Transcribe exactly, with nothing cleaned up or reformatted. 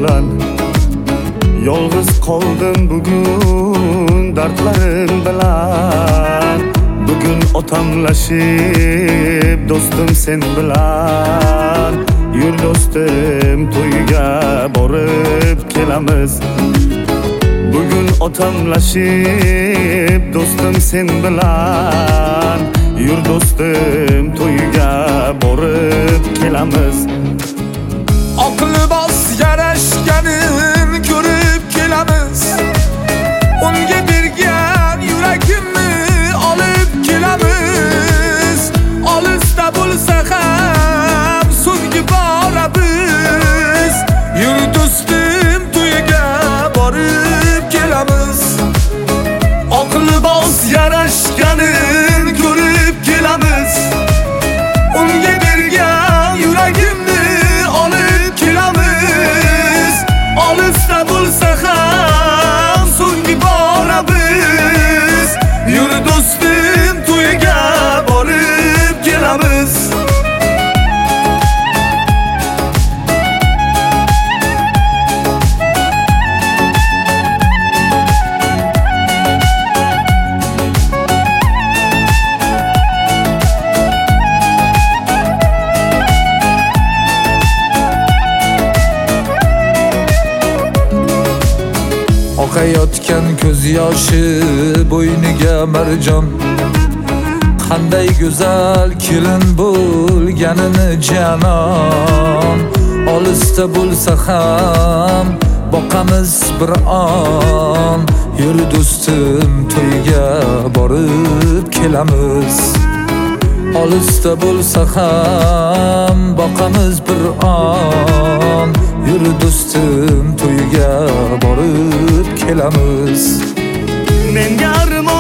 bilan yolg'iz qoldim bugun dardlarim bilan. Bugun otamlashib do'stim sen bilan. Yur do'stim to'yga borib kelamiz. Bugun otamlashib do'stim sen bilan. Yur do'stim to'yga borib kelamiz. Aqli bos yarashganin ko'rib kelamiz. Unga bergan yuragimni olib kelamiz. Olisda bo'lsa ham so'nggi boramiz. Yur do'stim to'yiga borib kelamiz. Aqli bos yarashganin ko'rib kelamiz. Unga bergan yuragimni olib kelamiz. Olisda bo'lsa ham so'nggi boramiz. Yur do'stim to'yiga borib kelamiz. Oqayotgan ko'z yoshi bo'yniga marjon. Qanday go'zal kelin bo'lganini janon. Olisda bo'lsa ham boqamiz bir on. Yur do'stim to'yga borib kelamiz. Olisda bo'lsa ham boqamiz bir on. Yur do'stim to'yga borib kelamiz. Menga armon